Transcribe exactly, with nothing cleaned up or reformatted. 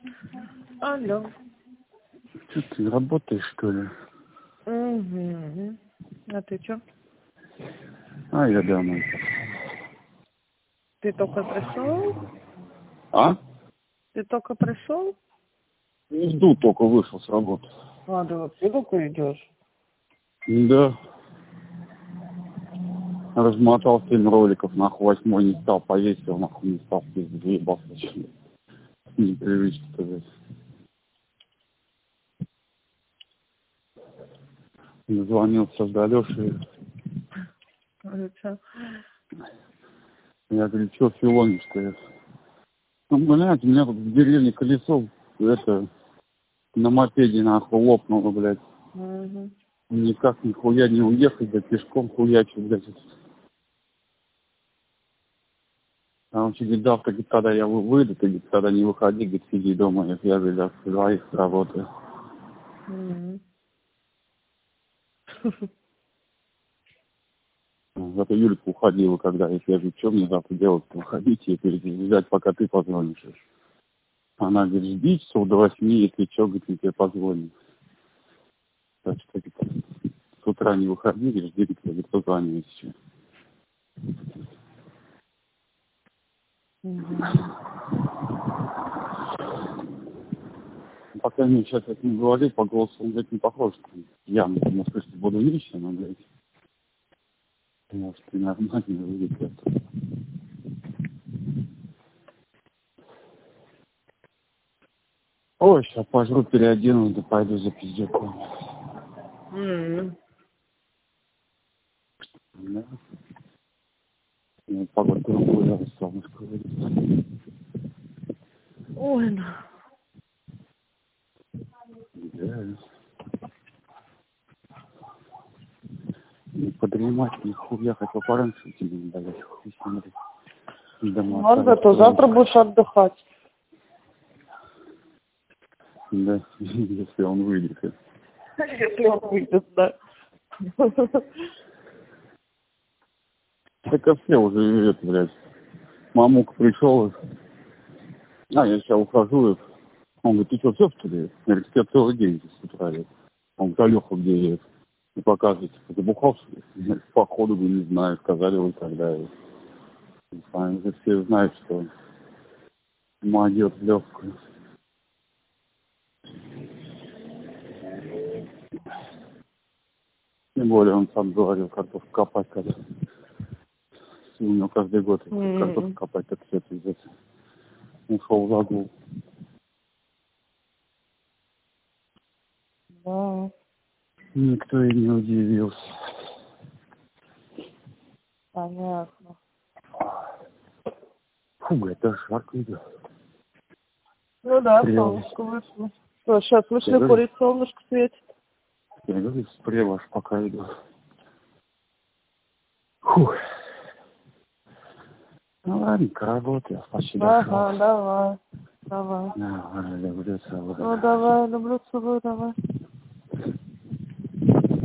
Алло. Что ты работаешь, что ли? Угу. А ты что? А я домой. Ты только пришел? А? Ты только пришел? Жду, только вышел с работы. А, ты вообще только идешь? Да. Размотал семь роликов, нахуй, восьмой не стал, повесил, нахуй, не стал, пиздец, заебался. Непривычно, сказать. Назвонился до Алёши. Я говорю, что филонишь-то? Ну, блядь, у меня тут в деревне колесо, это, на мопеде, нахуй, лопнуло, блядь. Угу. Никак нихуя не уехать, да пешком хуячу, блядь. А он говорит, завтра, говорит, когда я выйду, ты, говорит, когда не выходи, говорит, сиди дома, я, я говорю, с двоих работаю. Угу. Зато Юлька уходила, когда я говорю, что мне завтра делать, выходите и переезжать, пока ты позвонишь. Она говорит, жди часов до восьми, если что, говорит, я тебе позвоню. Так что, говорит, с утра не выходи, говорит, жди, говорит, позвоню еще. Угу. Пока мне сейчас это не говорил, по голосу он, блядь, не похож. Я, ну, в смысле, буду нищим, но, блядь, может, и нормально выглядит это. Ой, сейчас пожру, переоденусь, да пойду за пиздюком. Угу. Да. Ну, погода другая, солнышко выйдет. Ой, да. Да. Не подремать, нихуя, хотел пораньше тебе не дать, хуй смотри. Ну, зато завтра будешь отдыхать. Да, если он выйдет. Если он выйдет, да. Так а все уже, это, блядь, мамук пришел, а, я сейчас ухожу, и он говорит, ты что, все, что ли? Я говорю, я целый день здесь с утра. Он говорит, Алёха, где я? И показывает, забухал, что ли? Походу, вы не знаю, сказали вы тогда. Они же все знают, что молодец легкую. Тем более он сам говорил, картошку копать, когда у него каждый год Mm. картошку копать, как все это здесь. Ушел в загул. Да. Никто и не удивился. Понятно. Фу, это жарко идет. Ну да, Прямо. солнышко вышло. Что, сейчас вышли Я курить, солнышко светит. Я говорю, справа аж пока иду. Фух. Ну ладненько, работаю, почти дошел. Ага, давай. Давай. Давай, люблю целую. Ну давай, люблю, целую, давай.